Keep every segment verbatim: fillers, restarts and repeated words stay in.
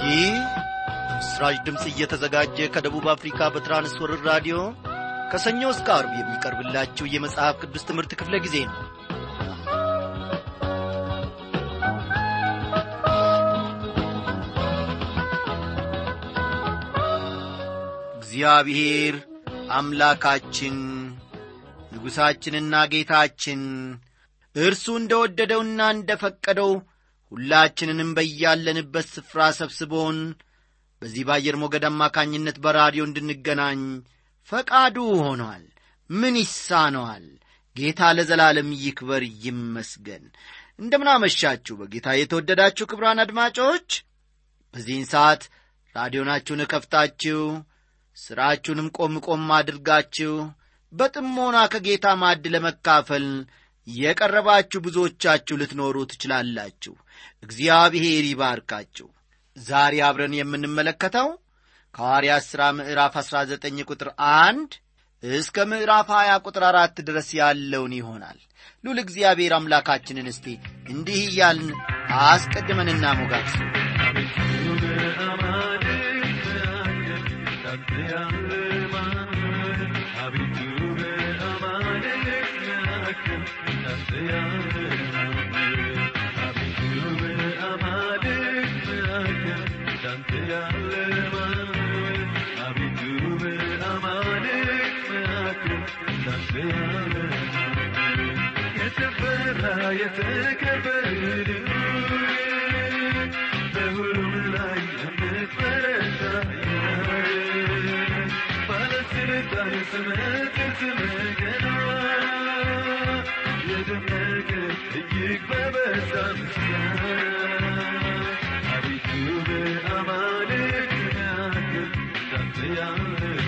ይህ ስራጅ ድምጽ እየተዘጋጀ ከደቡብ አፍሪካ በትራንስወርልድ ራዲዮ ከሰኞ እስከ ዓርብ የሚቀርብላችሁ የመጽሐፍ ቅዱስ ትምህርት ክፍለ ጊዜ ነው። እግዚአብሔር አምላካችን ንጉሣችንና ጌታችን እርሱ እንደወደደውና እንደፈቀደው ሁላችንንም በያለንበት ስፍራ ሰብስቦን በዚህ ባየር ሞገድ አማካኝነት በራዲዮ እንድንገናኝ ፈቃዱ ሆኗል። ምን ይሳነዋል? ጌታ ለዘላለም ይክበር ይመስገን። እንደምን አመሻችሁ በጌታ የተወደዳችሁ ክቡራን አድማጮች። በዚህን ሰዓት ራዲዮናችሁን ከፍታችሁ ሥራችሁንም ቆም ቆም አድርጋችሁ በጥሞና ከጌታ ማዕድ ለመካፈል የቀረባችሁ ብዙዎቻችሁ ልትኖሩ ትችላላችሁ። እግዚአብሔር ይባርካችሁ። ዛሬ አብረን የምንመለከተው ከሐዋርያት ሥራ ምዕራፍ አስራ ዘጠኝ ቁጥር አንድ እስከ ምዕራፍ ሃያ ቁጥር አራት ድረስ ያለውን ይሆናል። ሉል እግዚአብሔር አምላካችንን እስቲ እንዲህ እያልን አስቀድመን እናሞጋግስ። የተከበረ በሁሉም ላይ የምትበረታ ባለስልጣን ስምህ ስምገና የደመቀ እጅግ በበዛ ምስጋና አቤቱ በአማልክት መካከል እንዳንተ ያለ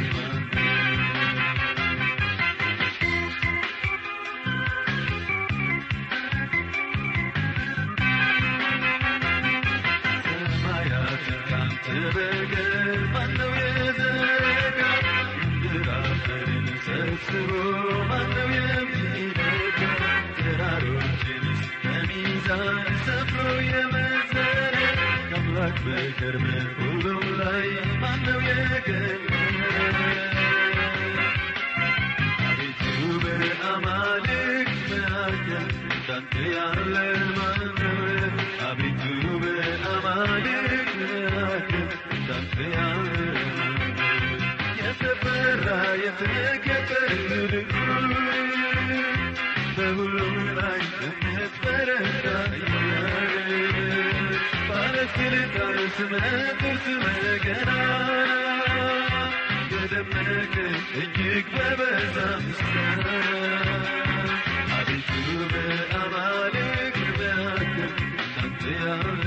በገር ማነው የዘረጋ ምድራፈርን ሰብስቦ ማነው የሚነጋ ተራሮችንስ በሚዛን ሰፍሮ የመዘነ ከአምላክ በቀር በሁሉም ላይ ማነው የገነነ አቤቱ በአማልክት መካከል እንዳንተ ያለ ማነው አቤቱ በአማልክት መካከል እንዳንተ ያለ የተፈራ የተከበረ በሁሉም ላይ የምትበረታ ባለስልጣን ስምህ ስምህ ገናና የደመቀ እጅግ በበዛ ምስጋና አቤቱ በአማልክት መካከል እንዳንተ ያለ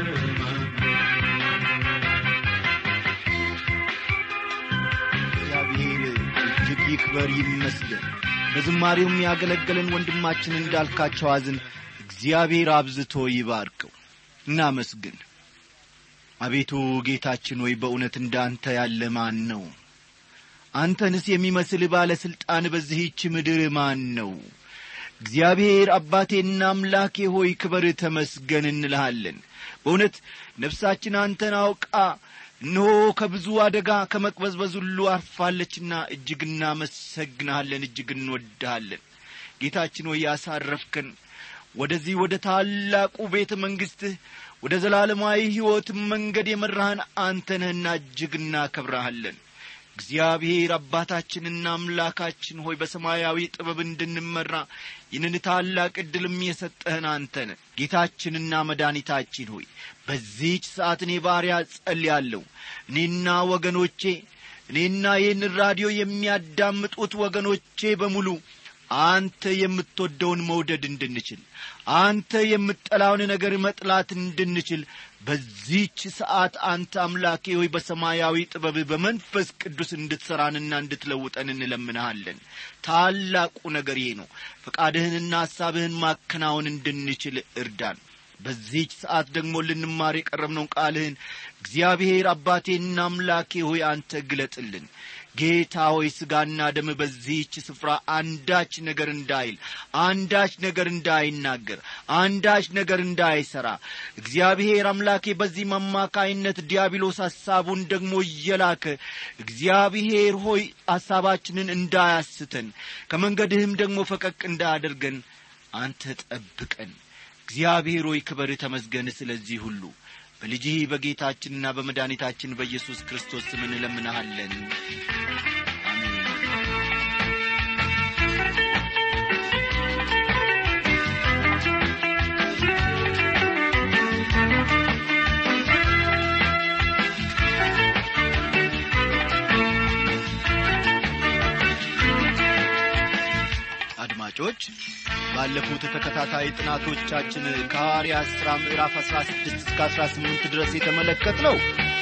ይክበር ይመስገን። በዝማሬውም ያገለገለን ወንድማችን እንዳልካቸው አዝን እግዚአብሔር አብዝቶ ይባርከው። እናመስግን። አቤቱ ጌታችን ሆይ በእውነት እንዳንተ ያለ ማን ነው? አንተንስ የሚመስል ባለስልጣን በዚህች ምድር ማን ነው? እግዚአብሔር አባቴና አምላኬ ሆይ ክበር ተመስገን እንልሃለን። በእውነት ነፍሳችን አንተን አውቃ እነሆ ከብዙ አደጋ ከመቅበዝበዝ ሁሉ አርፋለችና እጅግ እናመሰግንሃለን፣ እጅግ እንወድሃለን። ጌታችን ሆይ ያሳረፍከን ወደዚህ ወደ ታላቁ ቤተ መንግሥትህ ወደ ዘላለማዊ ሕይወት መንገድ የመራህን አንተ ነህና እጅግ እናከብረሃለን። እግዚአብሔር አባታችንና አምላካችን ሆይ በሰማያዊ ጥበብ እንድንመራ ይህንን ታላቅ ዕድልም የሰጠህን አንተ ነህ። ጌታችንና መድኃኒታችን ሆይ በዚህች ሰዓት እኔ ባሪያ ጸልያለሁ። እኔና ወገኖቼ እኔና ይህን ራዲዮ የሚያዳምጡት ወገኖቼ በሙሉ አንተ የምትወደውን መውደድ እንድንችል፣ አንተ የምትጠላውን ነገር መጥላት እንድንችል በዚህች ሰዓት አንተ አምላኬ ሆይ በሰማያዊ ጥበብ በመንፈስ ቅዱስ እንድትሰራንና እንድትለውጠን እንለምንሃለን። ታላቁ ነገር ይሄ ነው። ፈቃድህንና ሐሳብህን ማከናወን እንድንችል እርዳን። በዚህች ሰዓት ደግሞ ልንማር የቀረብነውን ቃልህን እግዚአብሔር አባቴና አምላኬ ሆይ አንተ ግለጥልን። ጌታ ሆይ ሥጋና ደም በዚህች ስፍራ አንዳች ነገር እንዳይል አንዳች ነገር እንዳይናገር አንዳች ነገር እንዳይሰራ እግዚአብሔር አምላኬ በዚህ መማካይነት ዲያብሎስ ሐሳቡን ደግሞ እየላከ እግዚአብሔር ሆይ ሐሳባችንን እንዳያስተን ከመንገድህም ደግሞ ፈቀቅ እንዳያደርገን አንተ ጠብቀን እግዚአብሔር ሆይ ክብር ተመስገን ስለዚህ ሁሉ በልጅህ በጌታችንና በመድኃኒታችን በኢየሱስ ክርስቶስ ስም እንለምንሃለን አሜን። አድማጮች ባለፉት ተከታታይ ጥናቶቻችን ከሐዋርያት ሥራ ምዕራፍ አስራ ስድስት እስከ አስራ ስምንት ድረስ የተመለከትነው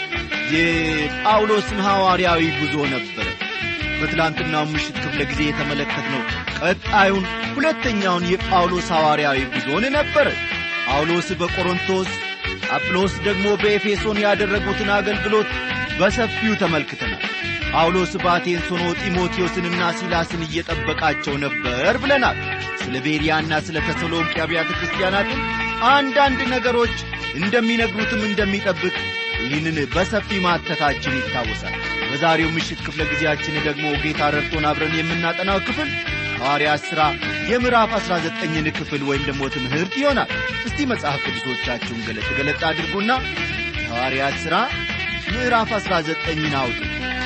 የጳውሎስን ሐዋርያዊ ጉዞ ነበር። በትላንትናው ምሽት ክፍለ ጊዜ የተመለከትነው ቀጣዩን ሁለተኛውን የጳውሎስ ሐዋርያዊ ጉዞን ነበር። ጳውሎስ በቆሮንቶስ አጵሎስ ደግሞ በኤፌሶን ያደረጉትን አገልግሎት በሰፊው ተመልክተናል። ጳውሎስ በአቴንስ ሆኖ ጢሞቴዎስንና ሲላስን እየጠበቃቸው ነበር ብለናል። ስለ ቤሪያና ስለ ተሰሎንቄ አብያተ ክርስቲያናትም አንዳንድ ነገሮች እንደሚነግሩትም እንደሚጠብቅ ይህንን በሰፊ ማተታችን ይታወሳል። በዛሬው ምሽት ክፍለ ጊዜያችን ደግሞ ጌታ ረድቶን አብረን የምናጠናው ክፍል ሐዋርያት ሥራ የምዕራፍ አስራ ዘጠኝን ክፍል ወይም ደግሞ ትምህርት ይሆናል። እስቲ መጽሐፍ ቅዱሶቻችሁን ገለጥ ገለጥ አድርጉና ሐዋርያት ሥራ ምዕራፍ አስራ ዘጠኝን አውጡ።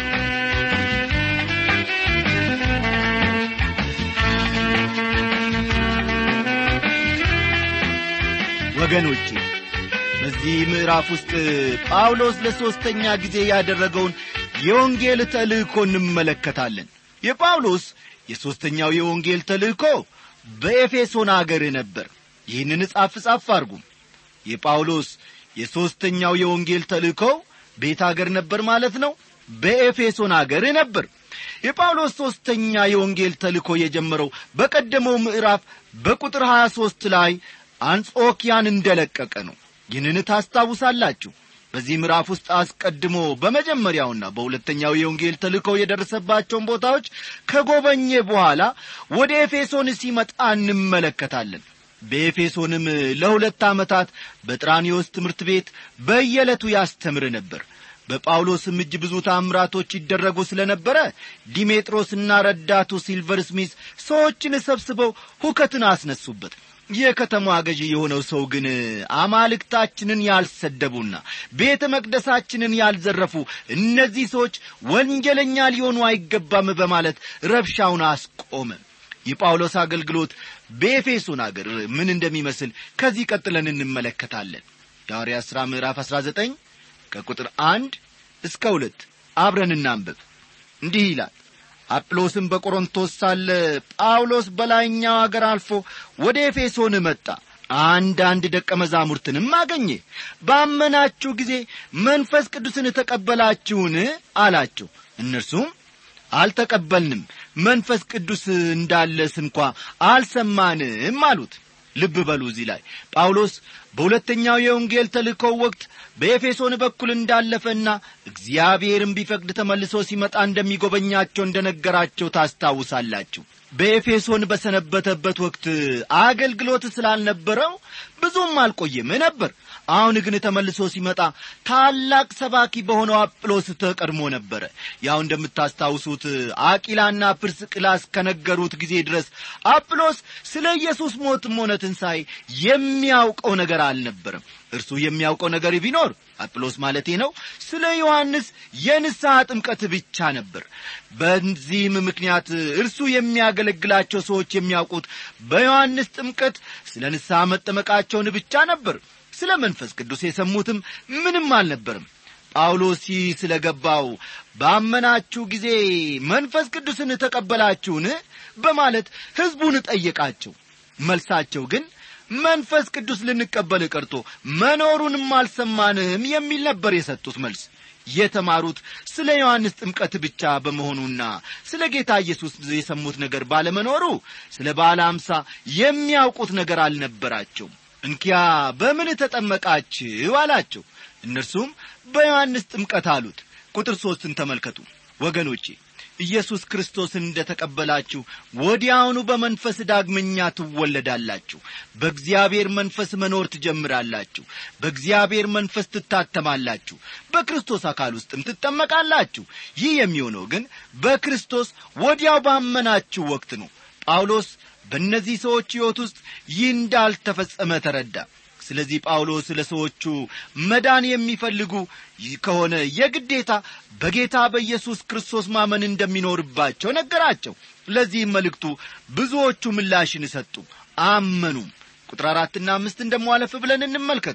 ወገኖቼ በዚህ ምዕራፍ ውስጥ ጳውሎስ ለሶስተኛ ጊዜ ያደረገውን የወንጌል ተልእኮ እንመለከታለን። የጳውሎስ የሶስተኛው የወንጌል ተልእኮ በኤፌሶን አገር ነበር። ይህንን ጻፍ ጻፍ አድርጉ። የጳውሎስ የሶስተኛው የወንጌል ተልእኮ ቤት አገር ነበር ማለት ነው። በኤፌሶን አገር ነበር። የጳውሎስ ሶስተኛ የወንጌል ተልእኮ የጀመረው በቀደመው ምዕራፍ በቁጥር ሀያ ሦስት ላይ አንጾኪያን እንደለቀቀ ነው። ይህንን ታስታውሳላችሁ። በዚህ ምዕራፍ ውስጥ አስቀድሞ በመጀመሪያውና በሁለተኛው የወንጌል ተልእኮ የደረሰባቸውን ቦታዎች ከጎበኘ በኋላ ወደ ኤፌሶን ሲመጣ እንመለከታለን። በኤፌሶንም ለሁለት ዓመታት በጥራኒዮስ ትምህርት ቤት በየዕለቱ ያስተምር ነበር። በጳውሎስም እጅ ብዙ ታምራቶች ይደረጉ ስለነበረ ዲሜጥሮስና ረዳቱ ሲልቨር ስሚዝ ሰዎችን ሰብስበው ሁከትን አስነሱበት። የከተማዋ ገዢ የሆነው ሰው ግን አማልክታችንን ያልሰደቡና ቤተ መቅደሳችንን ያልዘረፉ እነዚህ ሰዎች ወንጀለኛ ሊሆኑ አይገባም በማለት ረብሻውን አስቆመ። የጳውሎስ አገልግሎት በኤፌሶን አገር ምን እንደሚመስል ከዚህ ቀጥለን እንመለከታለን። የሐዋርያት ሥራ ምዕራፍ አስራ ዘጠኝ ከቁጥር አንድ እስከ ሁለት አብረን እናንብብ። እንዲህ ይላል። አጵሎስም በቆሮንቶስ ሳለ ጳውሎስ በላይኛው አገር አልፎ ወደ ኤፌሶን መጣ። አንዳንድ ደቀ መዛሙርትንም አገኘ። ባመናችሁ ጊዜ መንፈስ ቅዱስን ተቀበላችሁን አላቸው። እነርሱም አልተቀበልንም፣ መንፈስ ቅዱስ እንዳለስ እንኳ አልሰማንም አሉት። ልብ በሉ እዚህ ላይ ጳውሎስ በሁለተኛው የወንጌል ተልእኮ ወቅት በኤፌሶን በኩል እንዳለፈና እግዚአብሔርም ቢፈቅድ ተመልሶ ሲመጣ እንደሚጎበኛቸው እንደነገራቸው ታስታውሳላችሁ። በኤፌሶን በሰነበተበት ወቅት አገልግሎት ስላልነበረው ብዙም አልቆየም ነበር። አሁን ግን ተመልሶ ሲመጣ ታላቅ ሰባኪ በሆነው አጵሎስ ተቀድሞ ነበር። ያው እንደምታስታውሱት አቂላና ፕርስቅላስ ከነገሩት ጊዜ ድረስ አጵሎስ ስለ ኢየሱስ ሞትም ሆነ ትንሣኤ የሚያውቀው ነገር አልነበረም። እርሱ የሚያውቀው ነገር ቢኖር አጵሎስ ማለቴ ነው ስለ ዮሐንስ የንስሐ ጥምቀት ብቻ ነበር። በዚህም ምክንያት እርሱ የሚያገለግላቸው ሰዎች የሚያውቁት በዮሐንስ ጥምቀት ስለ ንስሐ መጠመቃቸውን ብቻ ነበር። ስለ መንፈስ ቅዱስ የሰሙትም ምንም አልነበረም። ጳውሎስ ስለ ገባው ባመናችሁ ጊዜ መንፈስ ቅዱስን ተቀበላችሁን በማለት ሕዝቡን ጠየቃቸው። መልሳቸው ግን መንፈስ ቅዱስ ልንቀበል ቀርቶ መኖሩንም አልሰማንም የሚል ነበር የሰጡት መልስ። የተማሩት ስለ ዮሐንስ ጥምቀት ብቻ በመሆኑና ስለ ጌታ ኢየሱስ የሰሙት ነገር ባለመኖሩ ስለ በዓለ ሃምሳ የሚያውቁት ነገር አልነበራቸውም። እንኪያ በምን ተጠመቃችሁ አላቸው። እነርሱም በዮሐንስ ጥምቀት አሉት። ቁጥር ሦስትን ተመልከቱ ወገኖቼ። ኢየሱስ ክርስቶስን እንደተቀበላችሁ ወዲያውኑ በመንፈስ ዳግመኛ ትወለዳላችሁ። በእግዚአብሔር መንፈስ መኖር ትጀምራላችሁ። በእግዚአብሔር መንፈስ ትታተማላችሁ። በክርስቶስ አካል ውስጥም ትጠመቃላችሁ። ይህ የሚሆነው ግን በክርስቶስ ወዲያው ባመናችሁ ወቅት ነው። ጳውሎስ በእነዚህ ሰዎች ሕይወት ውስጥ ይህ እንዳልተፈጸመ ተረዳ። ስለዚህ ጳውሎስ ለሰዎቹ መዳን የሚፈልጉ ከሆነ የግዴታ በጌታ በኢየሱስ ክርስቶስ ማመን እንደሚኖርባቸው ነገራቸው። ለዚህ መልእክቱ ብዙዎቹ ምላሽን ሰጡ፣ አመኑም። ቁጥር አራት እና አምስት እንደማለፍ ብለን እንመልከት።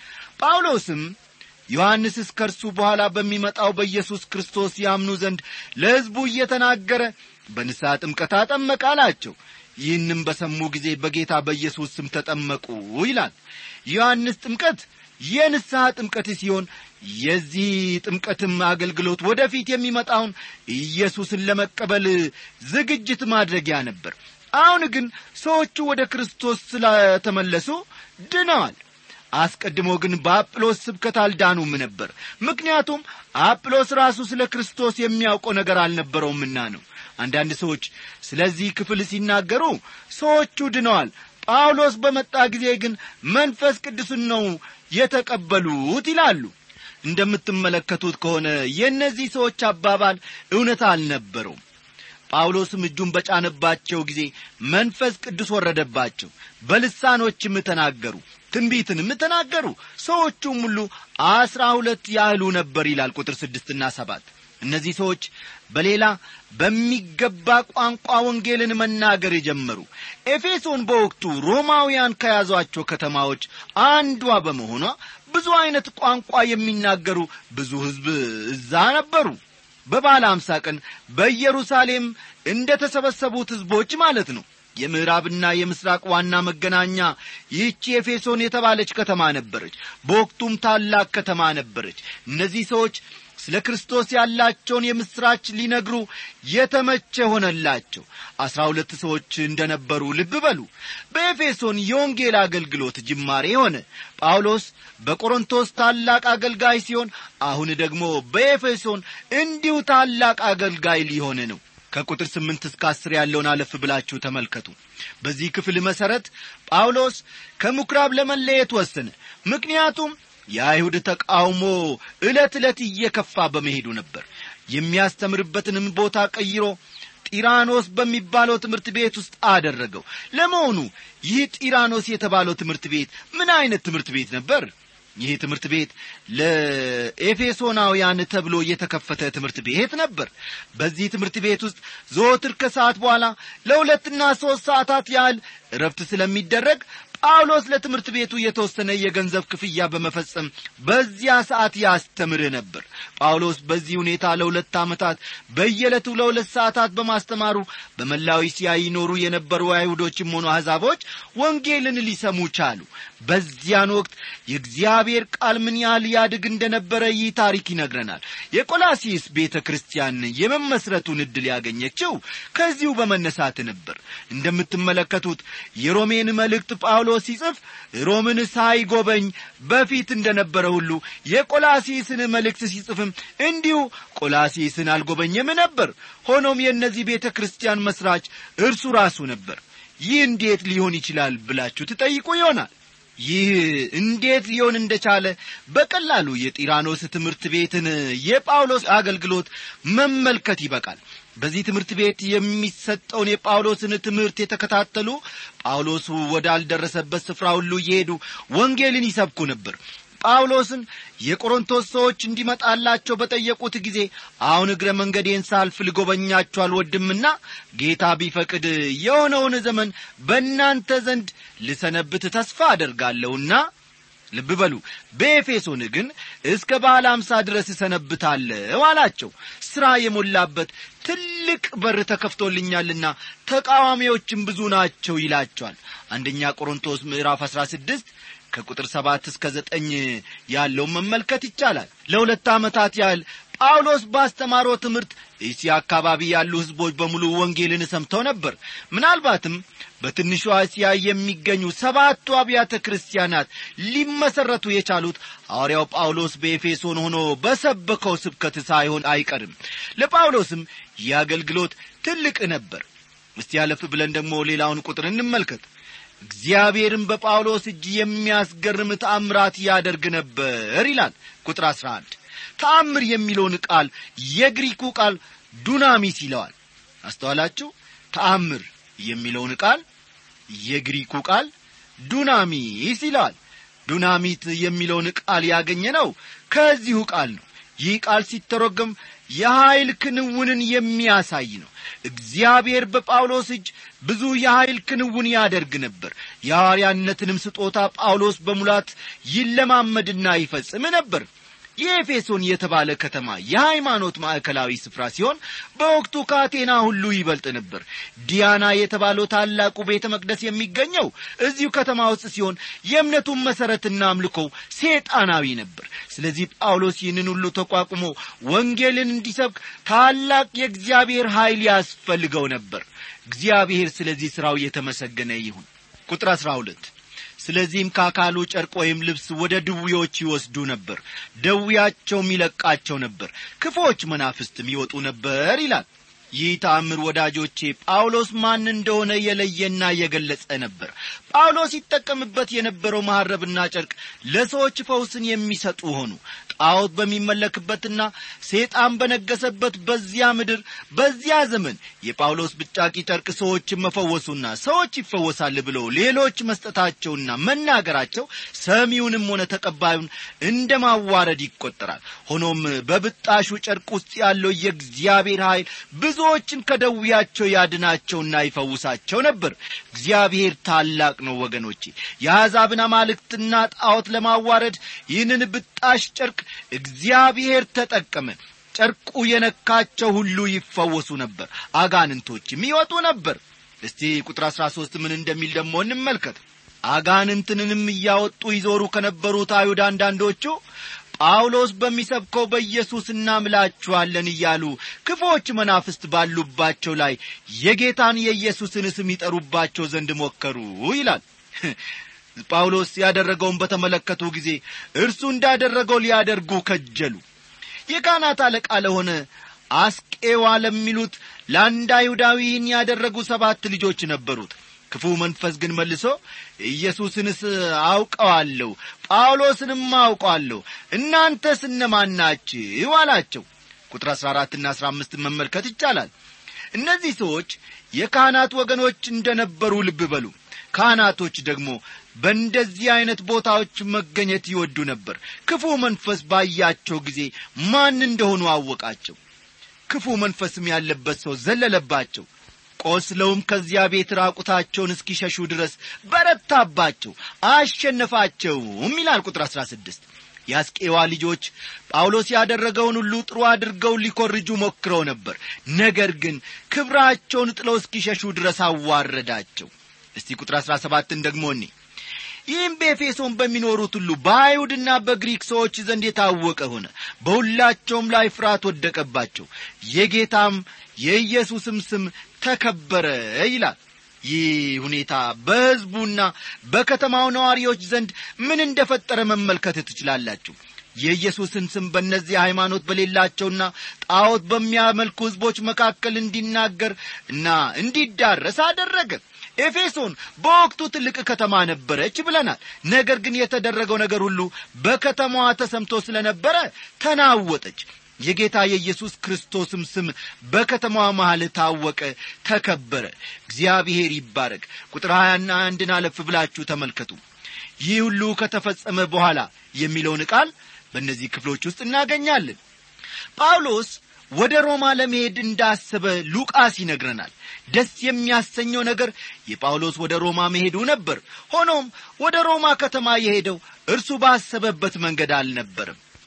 ጳውሎስም ዮሐንስ ከእርሱ በኋላ በሚመጣው በኢየሱስ ክርስቶስ ያምኑ ዘንድ ለሕዝቡ እየተናገረ በንስሐ ጥምቀት አጠመቀ አላቸው። ይህንም በሰሙ ጊዜ በጌታ በኢየሱስ ስም ተጠመቁ ይላል። ዮሐንስ ጥምቀት የንስሐ ጥምቀት ሲሆን የዚህ ጥምቀትም አገልግሎት ወደፊት የሚመጣውን ኢየሱስን ለመቀበል ዝግጅት ማድረጊያ ነበር። አሁን ግን ሰዎቹ ወደ ክርስቶስ ስለተመለሱ ድነዋል። አስቀድሞ ግን በአጵሎስ ስብከት አልዳኑም ነበር። ምክንያቱም አጵሎስ ራሱ ስለ ክርስቶስ የሚያውቀው ነገር አልነበረውምና ነው። አንዳንድ ሰዎች ስለዚህ ክፍል ሲናገሩ ሰዎቹ ድነዋል፣ ጳውሎስ በመጣ ጊዜ ግን መንፈስ ቅዱስን ነው የተቀበሉት ይላሉ። እንደምትመለከቱት ከሆነ የእነዚህ ሰዎች አባባል እውነት አልነበረውም። ጳውሎስም እጁን በጫነባቸው ጊዜ መንፈስ ቅዱስ ወረደባቸው፣ በልሳኖችም ተናገሩ፣ ትንቢትንም ተናገሩ። ሰዎቹም ሁሉ አስራ ሁለት ያህሉ ነበር ይላል ቁጥር ስድስትና ሰባት። እነዚህ ሰዎች በሌላ በሚገባ ቋንቋ ወንጌልን መናገር ጀመሩ። ኤፌሶን በወቅቱ ሮማውያን ከያዟቸው ከተማዎች አንዷ በመሆኗ ብዙ አይነት ቋንቋ የሚናገሩ ብዙ ሕዝብ እዛ ነበሩ። በበዓለ ሃምሳ ቀን በኢየሩሳሌም እንደ ተሰበሰቡት ሕዝቦች ማለት ነው። የምዕራብና የምስራቅ ዋና መገናኛ ይህች ኤፌሶን የተባለች ከተማ ነበረች። በወቅቱም ታላቅ ከተማ ነበረች። እነዚህ ሰዎች ስለ ክርስቶስ ያላቸውን የምስራች ሊነግሩ የተመቸ ሆነላቸው። አስራ ሁለት ሰዎች እንደነበሩ ልብ በሉ። በኤፌሶን የወንጌል አገልግሎት ጅማሬ ሆነ። ጳውሎስ በቆሮንቶስ ታላቅ አገልጋይ ሲሆን አሁን ደግሞ በኤፌሶን እንዲሁ ታላቅ አገልጋይ ሊሆን ነው። ከቁጥር ስምንት እስከ አስር ያለውን አለፍ ብላችሁ ተመልከቱ። በዚህ ክፍል መሰረት ጳውሎስ ከምኵራብ ለመለየት ወሰነ። ምክንያቱም የአይሁድ ተቃውሞ ዕለት ዕለት እየከፋ በመሄዱ ነበር። የሚያስተምርበትንም ቦታ ቀይሮ ጢራኖስ በሚባለው ትምህርት ቤት ውስጥ አደረገው። ለመሆኑ ይህ ጢራኖስ የተባለው ትምህርት ቤት ምን አይነት ትምህርት ቤት ነበር? ይህ ትምህርት ቤት ለኤፌሶናውያን ተብሎ የተከፈተ ትምህርት ቤት ነበር። በዚህ ትምህርት ቤት ውስጥ ዘወትር ከሰዓት በኋላ ለሁለትና ሦስት ሰዓታት ያህል እረፍት ስለሚደረግ ጳውሎስ ለትምህርት ቤቱ የተወሰነ የገንዘብ ክፍያ በመፈጸም በዚያ ሰዓት ያስተምር ነበር። ጳውሎስ በዚህ ሁኔታ ለሁለት ዓመታት በየዕለቱ ለሁለት ሰዓታት በማስተማሩ በመላው እስያ ይኖሩ የነበሩ አይሁዶችም ሆኑ አሕዛቦች ወንጌልን ሊሰሙ ቻሉ። በዚያን ወቅት የእግዚአብሔር ቃል ምን ያህል ያድግ እንደነበረ ይህ ታሪክ ይነግረናል። የቆላስይስ ቤተክርስቲያን የመመስረቱን ዕድል ያገኘችው ከዚሁ በመነሳት ነበር። እንደምትመለከቱት የሮሜን መልእክት ጳውሎስ ሲጽፍ ሮምን ሳይጎበኝ በፊት እንደነበረ ሁሉ የቆላስይስን መልእክት ሲጽፍም እንዲሁ ቆላስይስን አልጎበኘም ነበር። ሆኖም የእነዚህ ቤተክርስቲያን መስራች እርሱ ራሱ ነበር። ይህ እንዴት ሊሆን ይችላል ብላችሁ ትጠይቁ ይሆናል። ይህ እንዴት ሊሆን እንደቻለ በቀላሉ የጢራኖስ ትምህርት ቤትን የጳውሎስ አገልግሎት መመልከት ይበቃል። በዚህ ትምህርት ቤት የሚሰጠውን የጳውሎስን ትምህርት የተከታተሉ ጳውሎስ ወዳልደረሰበት ስፍራ ሁሉ እየሄዱ ወንጌልን ይሰብኩ ነበር። ጳውሎስን የቆሮንቶስ ሰዎች እንዲመጣላቸው በጠየቁት ጊዜ አሁን እግረ መንገዴን ሳልፍ ልጎበኛችሁ አልወድምና ጌታ ቢፈቅድ የሆነውን ዘመን በእናንተ ዘንድ ልሰነብት ተስፋ አደርጋለሁና ልብ በሉ፣ በኤፌሶን ግን እስከ በዓለ ሃምሳ ድረስ ሰነብታለሁ አላቸው። ሥራ የሞላበት ትልቅ በር ተከፍቶልኛልና ተቃዋሚዎችም ብዙ ናቸው ይላቸዋል። አንደኛ ቆሮንቶስ ምዕራፍ አስራ ስድስት ከቁጥር ሰባት እስከ ዘጠኝ ያለውን መመልከት ይቻላል። ለሁለት ዓመታት ያህል ጳውሎስ ባስተማረው ትምህርት እስያ አካባቢ ያሉ ሕዝቦች በሙሉ ወንጌልን ሰምተው ነበር። ምናልባትም በትንሿ እስያ የሚገኙ ሰባቱ አብያተ ክርስቲያናት ሊመሰረቱ የቻሉት ሐዋርያው ጳውሎስ በኤፌሶን ሆኖ በሰበከው ስብከት ሳይሆን አይቀርም። ለጳውሎስም ያገልግሎት ትልቅ ነበር። እስቲ ያለፍ ብለን ደግሞ ሌላውን ቁጥር እንመልከት። እግዚአብሔርም በጳውሎስ እጅ የሚያስገርም ተአምራት ያደርግ ነበር ይላል። ቁጥር አስራ አንድ ተአምር የሚለውን ቃል የግሪኩ ቃል ዱናሚስ ይለዋል። አስተዋላችሁ? ተአምር የሚለውን ቃል የግሪኩ ቃል ዱናሚስ ይለዋል። ዱናሚት የሚለውን ቃል ያገኘነው ከዚሁ ቃል ነው። ይህ ቃል ሲተረጎም የኃይል ክንውንን የሚያሳይ ነው። እግዚአብሔር በጳውሎስ እጅ ብዙ የኃይል ክንውን ያደርግ ነበር። የሐዋርያነትንም ስጦታ ጳውሎስ በሙላት ይለማመድና ይፈጽም ነበር። የኤፌሶን የተባለ ከተማ የሃይማኖት ማዕከላዊ ስፍራ ሲሆን በወቅቱ ከአቴና ሁሉ ይበልጥ ነበር። ዲያና የተባለው ታላቁ ቤተ መቅደስ የሚገኘው እዚሁ ከተማ ውስጥ ሲሆን የእምነቱን መሰረትና አምልኮው ሰይጣናዊ ነበር። ስለዚህ ጳውሎስ ይህንን ሁሉ ተቋቁሞ ወንጌልን እንዲሰብክ ታላቅ የእግዚአብሔር ኃይል ያስፈልገው ነበር። እግዚአብሔር ስለዚህ ሥራው የተመሰገነ ይሁን። ቁጥር አስራ ሁለት ስለዚህም ከአካሉ ጨርቅ ወይም ልብስ ወደ ድውዮች ይወስዱ ነበር፣ ደውያቸውም ይለቃቸው ነበር፣ ክፉዎች መናፍስትም ይወጡ ነበር ይላል። ይህ ተአምር ወዳጆቼ ጳውሎስ ማን እንደሆነ የለየና የገለጸ ነበር። ጳውሎስ ይጠቀምበት የነበረው መሐረብና ጨርቅ ለሰዎች ፈውስን የሚሰጡ ሆኑ። ጣዖት በሚመለክበትና ሰይጣን በነገሰበት በዚያ ምድር በዚያ ዘመን የጳውሎስ ብጫቂ ጨርቅ ሰዎችን መፈወሱና ሰዎች ይፈወሳል ብለው ሌሎች መስጠታቸውና መናገራቸው ሰሚውንም ሆነ ተቀባዩን እንደማዋረድ ይቆጠራል። ሆኖም በብጣሹ ጨርቅ ውስጥ ያለው የእግዚአብሔር ኃይል ብዙዎችን ከደውያቸው ያድናቸውና ይፈውሳቸው ነበር። እግዚአብሔር ታላቅ ነው ወገኖቼ። የአሕዛብን አማልክትና ጣዖት ለማዋረድ ይህንን ብጣሽ ጨርቅ እግዚአብሔር ተጠቀመ። ጨርቁ የነካቸው ሁሉ ይፈወሱ ነበር፣ አጋንንቶችም ይወጡ ነበር። እስቲ ቁጥር አስራ ሦስት ምን እንደሚል ደግሞ እንመልከት። አጋንንትንም እያወጡ ይዞሩ ከነበሩት አይሁድ አንዳንዶቹ ጳውሎስ በሚሰብከው በኢየሱስ እናምላችኋለን እያሉ ክፉዎች መናፍስት ባሉባቸው ላይ የጌታን የኢየሱስን ስም ይጠሩባቸው ዘንድ ሞከሩ ይላል። ጳውሎስ ያደረገውን በተመለከቱ ጊዜ እርሱ እንዳደረገው ሊያደርጉ ከጀሉ። የካህናት አለቃ ለሆነ አስቄዋ ለሚሉት ለአንድ አይሁዳዊን ያደረጉ ሰባት ልጆች ነበሩት። ክፉ መንፈስ ግን መልሶ ኢየሱስንስ አውቀዋለሁ፣ ጳውሎስንም አውቀዋለሁ፣ እናንተስ እነማን ናችሁ አላቸው። ቁጥር አስራ አራት እና አስራ አምስት መመልከት ይቻላል። እነዚህ ሰዎች የካህናት ወገኖች እንደነበሩ ልብ በሉ። ካህናቶች ደግሞ በእንደዚህ አይነት ቦታዎች መገኘት ይወዱ ነበር። ክፉ መንፈስ ባያቸው ጊዜ ማን እንደሆኑ አወቃቸው። ክፉ መንፈስም ያለበት ሰው ዘለለባቸው። ቆስለውም ከዚያ ቤት ራቁታቸውን እስኪሸሹ ድረስ በረታባቸው፣ አሸነፋቸውም ይላል ቁጥር አስራ ስድስት። የአስቄዋ ልጆች ጳውሎስ ያደረገውን ሁሉ ጥሩ አድርገው ሊኮርጁ ሞክረው ነበር። ነገር ግን ክብራቸውን ጥለው እስኪሸሹ ድረስ አዋረዳቸው። እስቲ ቁጥር አስራ ሰባትን ደግሞ እኔ ይህም በኤፌሶን በሚኖሩት ሁሉ በአይሁድና በግሪክ ሰዎች ዘንድ የታወቀ ሆነ። በሁላቸውም ላይ ፍርሃት ወደቀባቸው፣ የጌታም የኢየሱስም ስም ተከበረ ይላል። ይህ ሁኔታ በሕዝቡና በከተማው ነዋሪዎች ዘንድ ምን እንደፈጠረ መመልከት ትችላላችሁ። የኢየሱስን ስም በእነዚህ ሃይማኖት በሌላቸውና ጣዖት በሚያመልኩ ሕዝቦች መካከል እንዲናገር እና እንዲዳረስ አደረገ። ኤፌሶን በወቅቱ ትልቅ ከተማ ነበረች ብለናል። ነገር ግን የተደረገው ነገር ሁሉ በከተማዋ ተሰምቶ ስለነበረ ተናወጠች። የጌታ የኢየሱስ ክርስቶስም ስም በከተማዋ መሃል ታወቀ፣ ተከበረ። እግዚአብሔር ይባረክ። ቁጥር ሃያ እና አንድን አለፍ ብላችሁ ተመልከቱ። ይህ ሁሉ ከተፈጸመ በኋላ የሚለውን ቃል በእነዚህ ክፍሎች ውስጥ እናገኛለን። ጳውሎስ ወደ ሮማ ለመሄድ እንዳሰበ ሉቃስ ይነግረናል። ደስ የሚያሰኘው ነገር የጳውሎስ ወደ ሮማ መሄዱ ነበር። ሆኖም ወደ ሮማ ከተማ የሄደው እርሱ ባሰበበት መንገድ አልነበረም።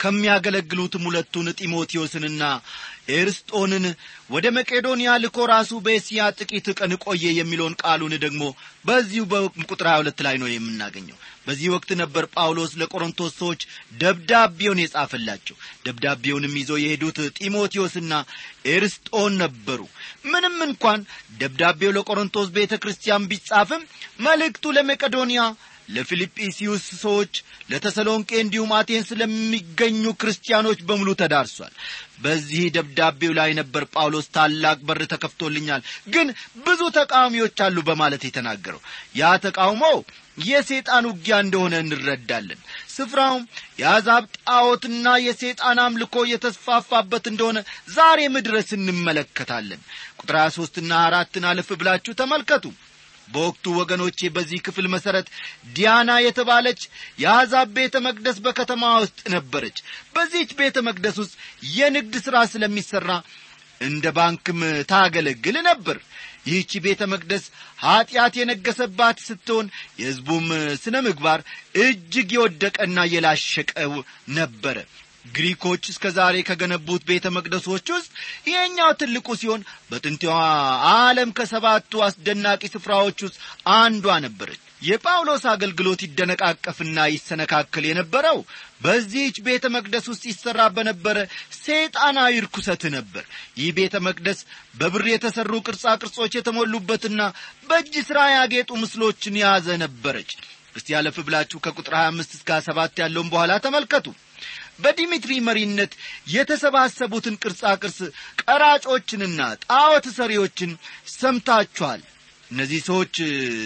ከሚያገለግሉትም ሁለቱን ጢሞቴዎስንና ኤርስጦንን ወደ መቄዶንያ ልኮ ራሱ በእስያ ጥቂት ቀን ቆየ የሚለውን ቃሉን ደግሞ በዚሁ በቁጥር ሃያ ሁለት ላይ ነው የምናገኘው። በዚህ ወቅት ነበር ጳውሎስ ለቆሮንቶስ ሰዎች ደብዳቤውን የጻፈላቸው። ደብዳቤውንም ይዘው የሄዱት ጢሞቴዎስና ኤርስጦን ነበሩ። ምንም እንኳን ደብዳቤው ለቆሮንቶስ ቤተክርስቲያን ቢጻፍም መልእክቱ ለመቄዶንያ፣ ለፊልጵስዩስ ሰዎች፣ ለተሰሎንቄ እንዲሁም አቴንስ ለሚገኙ ክርስቲያኖች በሙሉ ተዳርሷል። በዚህ ደብዳቤው ላይ ነበር ጳውሎስ ታላቅ በር ተከፍቶልኛል ግን ብዙ ተቃዋሚዎች አሉ በማለት የተናገረው። ያ ተቃውሞ የሰይጣን ውጊያ እንደሆነ እንረዳለን። ስፍራውም የአሕዛብ ጣዖትና የሰይጣን አምልኮ የተስፋፋበት እንደሆነ ዛሬም ድረስ እንመለከታለን። ቁጥር ሃያ ሦስት እና አራትን አለፍ ብላችሁ ተመልከቱ። በወቅቱ ወገኖቼ በዚህ ክፍል መሰረት ዲያና የተባለች የአሕዛብ ቤተ መቅደስ በከተማ ውስጥ ነበረች። በዚህች ቤተ መቅደስ ውስጥ የንግድ ሥራ ስለሚሠራ እንደ ባንክም ታገለግል ነበር። ይህች ቤተ መቅደስ ኀጢአት የነገሰባት ስትሆን የሕዝቡም ስነ ምግባር እጅግ የወደቀና የላሸቀው ነበረ። ግሪኮች እስከ ዛሬ ከገነቡት ቤተ መቅደሶች ውስጥ ይሄኛው ትልቁ ሲሆን በጥንታዊ ዓለም ከሰባቱ አስደናቂ ስፍራዎች ውስጥ አንዷ ነበረች። የጳውሎስ አገልግሎት ይደነቃቀፍና ይሰነካከል የነበረው በዚህች ቤተ መቅደስ ውስጥ ይሰራ በነበረ ሰይጣናዊ ርኩሰት ነበር። ይህ ቤተ መቅደስ በብር የተሰሩ ቅርጻ ቅርጾች የተሞሉበትና በእጅ ሥራ ያጌጡ ምስሎችን የያዘ ነበረች። እስቲ ያለፍ ብላችሁ ከቁጥር ሃያ አምስት እስከ ሃያ ሰባት ያለውን በኋላ ተመልከቱ። በዲሚትሪ መሪነት የተሰባሰቡትን ቅርጻ ቅርጽ ቀራጮችንና ጣዖት ሰሪዎችን ሰምታችኋል። እነዚህ ሰዎች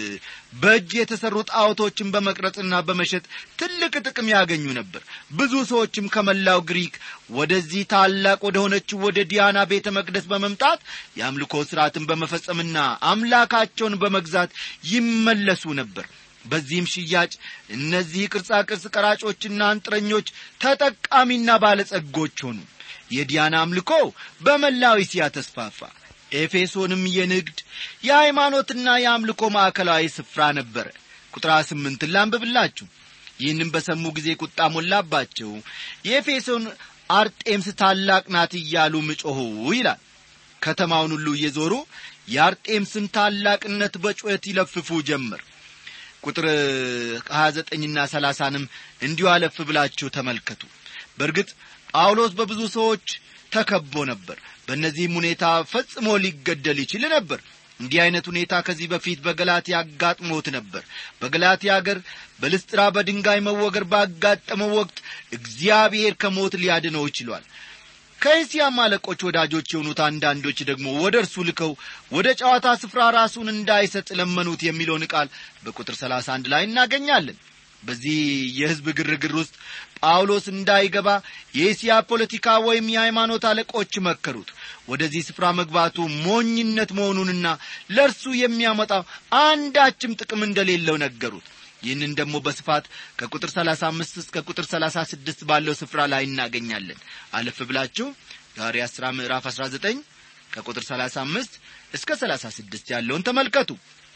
በእጅ የተሰሩ ጣዖቶችን በመቅረጽና በመሸጥ ትልቅ ጥቅም ያገኙ ነበር። ብዙ ሰዎችም ከመላው ግሪክ ወደዚህ ታላቅ ወደ ሆነችው ወደ ዲያና ቤተ መቅደስ በመምጣት የአምልኮ ሥርዓትን በመፈጸምና አምላካቸውን በመግዛት ይመለሱ ነበር። በዚህም ሽያጭ እነዚህ ቅርጻ ቅርጽ ቀራጮችና አንጥረኞች ተጠቃሚና ባለጸጎች ሆኑ። የዲያና አምልኮ በመላው እስያ ተስፋፋ። ኤፌሶንም የንግድ የሃይማኖትና የአምልኮ ማዕከላዊ ስፍራ ነበረ። ቁጥር ስምንት ላንብብላችሁ። ይህንም በሰሙ ጊዜ ቁጣ ሞላባቸው፣ የኤፌሶን አርጤምስ ታላቅ ናት እያሉ ምጮኹ ይላል። ከተማውን ሁሉ እየዞሩ የአርጤምስን ታላቅነት በጩኸት ይለፍፉ ጀመር። ቁጥር ሃያ ዘጠኝ እና ሰላሳንም እንዲሁ አለፍ ብላችሁ ተመልከቱ። በእርግጥ ጳውሎስ በብዙ ሰዎች ተከቦ ነበር። በእነዚህም ሁኔታ ፈጽሞ ሊገደል ይችል ነበር። እንዲህ አይነት ሁኔታ ከዚህ በፊት በገላትያ አጋጥሞት ነበር። በገላትያ አገር በልስጥራ በድንጋይ መወገር ባጋጠመው ወቅት እግዚአብሔር ከሞት ሊያድነው ይችላል። ከእስያ ማለቆች ወዳጆች የሆኑት አንዳንዶች ደግሞ ወደ እርሱ ልከው ወደ ጨዋታ ስፍራ ራሱን እንዳይሰጥ ለመኑት የሚለውን ቃል በቁጥር ሰላሳ አንድ ላይ እናገኛለን። በዚህ የሕዝብ ግርግር ውስጥ ጳውሎስ እንዳይገባ የእስያ ፖለቲካ ወይም የሃይማኖት አለቆች መከሩት። ወደዚህ ስፍራ መግባቱ ሞኝነት መሆኑንና ለእርሱ የሚያመጣው አንዳችም ጥቅም እንደሌለው ነገሩት። ይህንን ደግሞ በስፋት ከቁጥር ሰላሳ አምስት እስከ ቁጥር ሰላሳ ስድስት ባለው ስፍራ ላይ እናገኛለን። አለፍ ብላችሁ የሐዋርያት ሥራ ምዕራፍ አስራ ዘጠኝ ከቁጥር ሰላሳ አምስት እስከ ሰላሳ ስድስት ያለውን ተመልከቱ።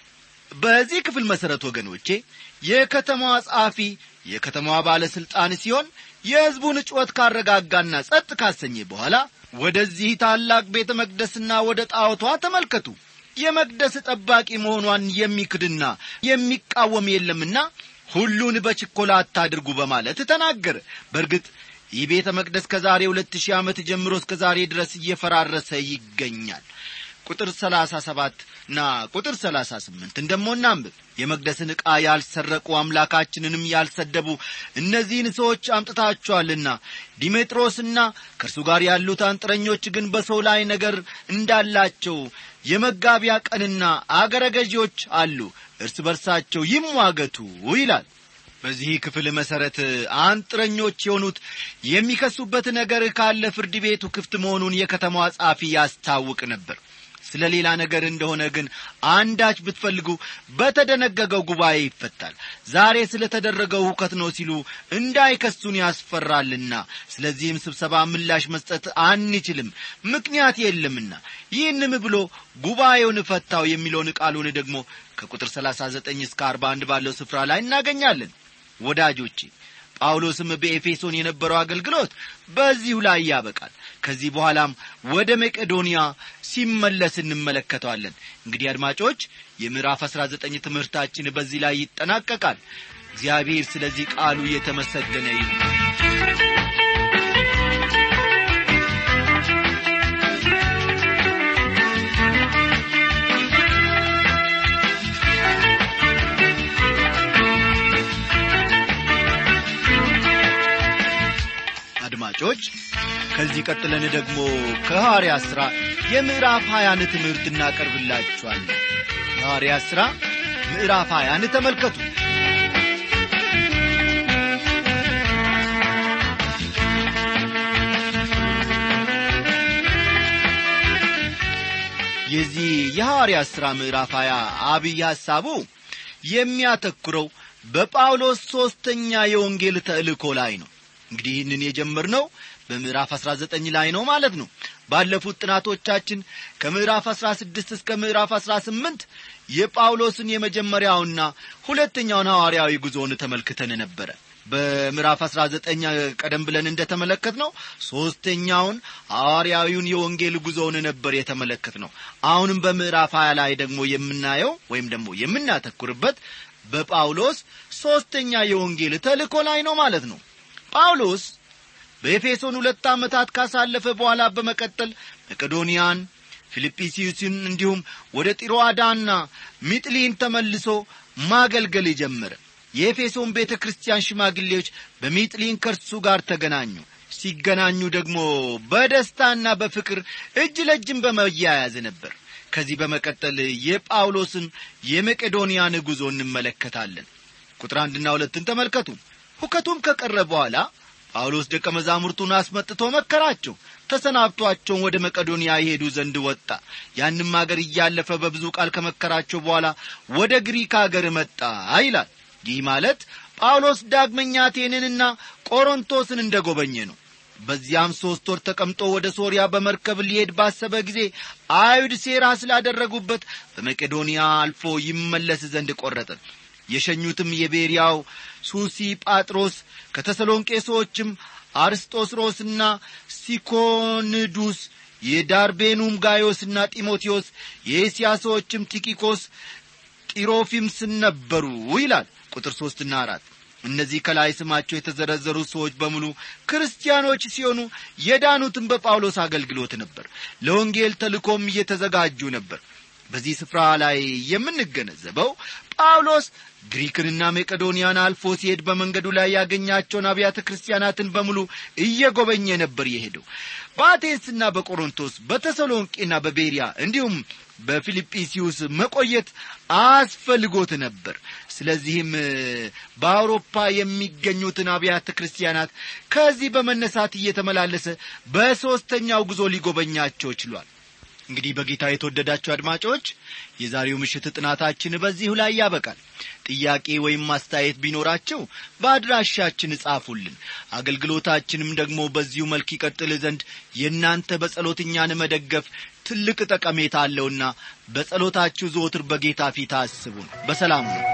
በዚህ ክፍል መሰረት ወገኖቼ የከተማዋ ጸሐፊ የከተማዋ ባለስልጣን ሲሆን የሕዝቡን ጩኸት ካረጋጋና ጸጥ ካሰኘ በኋላ ወደዚህ ታላቅ ቤተ መቅደስና ወደ ጣዖቷ ተመልከቱ። የመቅደስ ጠባቂ መሆኗን የሚክድና የሚቃወም የለምና ሁሉን በችኮላ አታድርጉ በማለት ተናገረ። በእርግጥ ይህ ቤተ መቅደስ ከዛሬ ሁለት ሺህ ዓመት ጀምሮ እስከ ዛሬ ድረስ እየፈራረሰ ይገኛል። ቁጥር ሰላሳ ሰባት እና ቁጥር ሰላሳ ስምንት እንደሞና አንብብ። የመቅደስን ዕቃ ያልሰረቁ አምላካችንንም ያልሰደቡ እነዚህን ሰዎች አምጥታቸዋልና ዲሜጥሮስና ከእርሱ ጋር ያሉት አንጥረኞች ግን በሰው ላይ ነገር እንዳላቸው የመጋቢያ ቀንና አገረ ገዢዎች አሉ፣ እርስ በርሳቸው ይሟገቱ ይላል። በዚህ ክፍል መሰረት አንጥረኞች የሆኑት የሚከሱበት ነገር ካለ ፍርድ ቤቱ ክፍት መሆኑን የከተማዋ ጻፊ ያስታውቅ ነበር። ስለ ሌላ ነገር እንደሆነ ግን አንዳች ብትፈልጉ በተደነገገው ጉባኤ ይፈታል። ዛሬ ስለ ተደረገው ሁከት ነው ሲሉ እንዳይከሱን ያስፈራልና ስለዚህም ስብሰባ ምላሽ መስጠት አንችልም፣ ምክንያት የለምና ይህንም ብሎ ጉባኤውን ፈታው የሚለውን ቃሉን ደግሞ ከቁጥር ሰላሳ ዘጠኝ እስከ አርባ አንድ ባለው ስፍራ ላይ እናገኛለን። ወዳጆቼ ጳውሎስም በኤፌሶን የነበረው አገልግሎት በዚሁ ላይ ያበቃል። ከዚህ በኋላም ወደ መቄዶንያ ሲመለስ እንመለከታለን። እንግዲህ አድማጮች የምዕራፍ አስራ ዘጠኝ ትምህርታችን በዚህ ላይ ይጠናቀቃል። እግዚአብሔር ስለዚህ ቃሉ የተመሰገነ ይሁን። አድማጮች ከዚህ ቀጥለን ደግሞ ከሐዋርያት ሥራ የምዕራፍ ሀያን ትምህርት እናቀርብላችኋለን። የሐዋርያት ሥራ ምዕራፍ ሀያን ተመልከቱ። የዚህ የሐዋርያት ሥራ ምዕራፍ ሀያ አብይ ሐሳቡ የሚያተኩረው በጳውሎስ ሦስተኛ የወንጌል ተልእኮ ላይ ነው። እንግዲህ ይህንን የጀመርነው በምዕራፍ አስራ ዘጠኝ ላይ ነው ማለት ነው። ባለፉት ጥናቶቻችን ከምዕራፍ አስራ ስድስት እስከ ምዕራፍ አስራ ስምንት የጳውሎስን የመጀመሪያውና ሁለተኛውን ሐዋርያዊ ጉዞን ተመልክተን ነበር። በምዕራፍ አስራ ዘጠኝ ቀደም ብለን እንደተመለከትነው ሦስተኛውን ሐዋርያዊውን የወንጌል ጉዞውን ነበር የተመለከትነው። አሁንም በምዕራፍ ሀያ ላይ ደግሞ የምናየው ወይም ደግሞ የምናተኩርበት በጳውሎስ ሦስተኛ የወንጌል ተልእኮ ላይ ነው ማለት ነው። ጳውሎስ በኤፌሶን ሁለት ዓመታት ካሳለፈ በኋላ በመቀጠል መቄዶንያን፣ ፊልጵስዩስን እንዲሁም ወደ ጢሮአዳና ሚጥሊን ተመልሶ ማገልገል ጀመረ። የኤፌሶን ቤተክርስቲያን ሽማግሌዎች በሚጥሊን ከርሱ ጋር ተገናኙ። ሲገናኙ ደግሞ በደስታና በፍቅር እጅ ለእጅም በመያያዝ ነበር። ከዚህ በመቀጠል የጳውሎስን የመቄዶንያን ጉዞ እንመለከታለን። ቁጥር አንድና ሁለትን ተመልከቱ። ሁከቱም ከቀረ በኋላ ጳውሎስ ደቀ መዛሙርቱን አስመጥቶ መከራቸው። ተሰናብቷቸው ወደ መቄዶንያ ይሄዱ ዘንድ ወጣ። ያንም አገር እያለፈ በብዙ ቃል ከመከራቸው በኋላ ወደ ግሪክ አገር መጣ ይላል። ይህ ማለት ጳውሎስ ዳግመኛ አቴንንና ቆሮንቶስን እንደጎበኘ ነው። በዚያም ሦስት ወር ተቀምጦ ወደ ሶርያ በመርከብ ሊሄድ ባሰበ ጊዜ አይሁድ ሴራ ስላደረጉበት በመቄዶንያ አልፎ ይመለስ ዘንድ ቆረጠ። የሸኙትም የቤርያው ሱሲ ጳጥሮስ ከተሰሎንቄ ሰዎችም አርስጦስሮስና ሲኮንዱስ የዳርቤኑም ጋዮስና ጢሞቴዎስ የኤስያ ሰዎችም ቲኪቆስ ጢሮፊምስ ነበሩ ይላል። ቁጥር ሦስት እና አራት እነዚህ ከላይ ስማቸው የተዘረዘሩ ሰዎች በሙሉ ክርስቲያኖች ሲሆኑ የዳኑትም በጳውሎስ አገልግሎት ነበር። ለወንጌል ተልእኮም እየተዘጋጁ ነበር። በዚህ ስፍራ ላይ የምንገነዘበው ጳውሎስ ግሪክንና መቄዶንያን አልፎ ሲሄድ በመንገዱ ላይ ያገኛቸውን አብያተ ክርስቲያናትን በሙሉ እየጎበኘ ነበር የሄደው። በአቴንስና በቆሮንቶስ በተሰሎንቄና በቤርያ እንዲሁም በፊልጵስዩስ መቆየት አስፈልጎት ነበር። ስለዚህም በአውሮፓ የሚገኙትን አብያተ ክርስቲያናት ከዚህ በመነሳት እየተመላለሰ በሦስተኛው ጉዞ ሊጎበኛቸው ችሏል። እንግዲህ በጌታ የተወደዳችሁ አድማጮች የዛሬው ምሽት ጥናታችን በዚሁ ላይ ያበቃል። ጥያቄ ወይም ማስተያየት ቢኖራችሁ በአድራሻችን ጻፉልን። አገልግሎታችንም ደግሞ በዚሁ መልክ ይቀጥል ዘንድ የእናንተ በጸሎትኛን መደገፍ ትልቅ ጠቀሜታ አለውና በጸሎታችሁ ዘወትር በጌታ ፊት አስቡን። በሰላም ነው።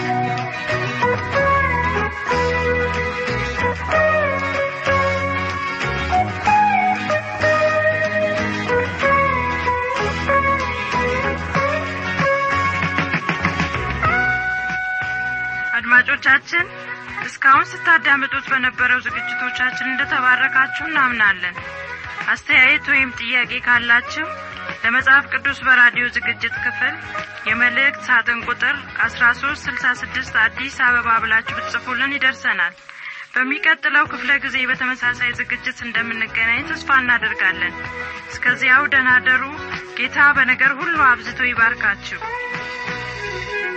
አድማጮቻችን እስካሁን ስታዳምጡት በነበረው ዝግጅቶቻችን እንደተባረካችሁ እናምናለን። አስተያየት ወይም ጥያቄ ካላችሁ ለመጽሐፍ ቅዱስ በራዲዮ ዝግጅት ክፍል የመልእክት ሳጥን ቁጥር አስራ ሦስት ስልሳ ስድስት አዲስ አበባ ብላችሁ ብትጽፉልን ይደርሰናል። በሚቀጥለው ክፍለ ጊዜ በተመሳሳይ ዝግጅት እንደምንገናኝ ተስፋ እናደርጋለን። እስከዚያው ደህና ደሩ። ጌታ በነገር ሁሉ አብዝቶ ይባርካችሁ።